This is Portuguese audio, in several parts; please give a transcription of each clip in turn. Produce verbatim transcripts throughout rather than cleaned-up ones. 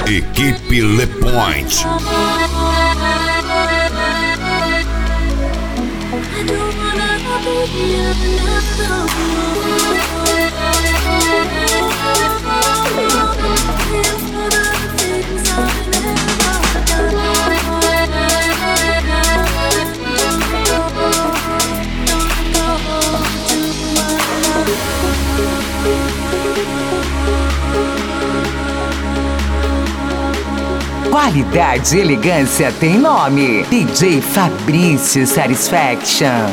Equipe Le Point. Qualidade e elegância tem nome. D J Fabrício Satisfaction.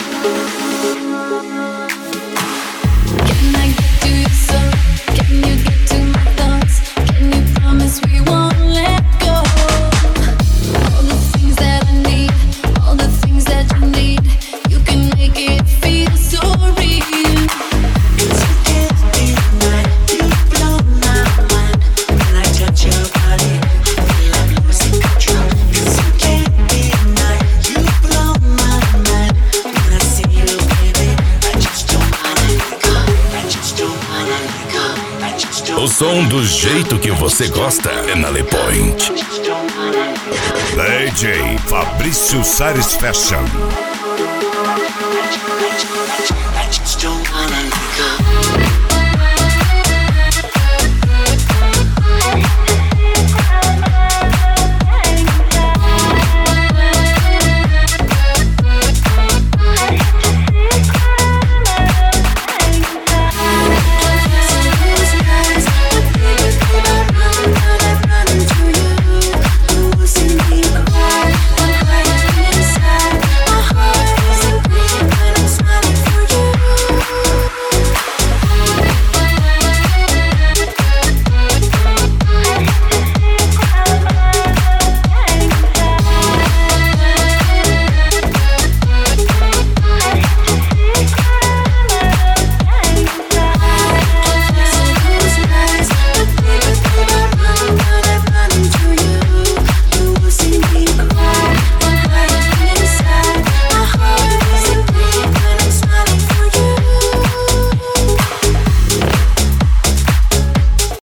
O som do jeito que você gosta é na Le Point. D J Fabrício Satisfaction.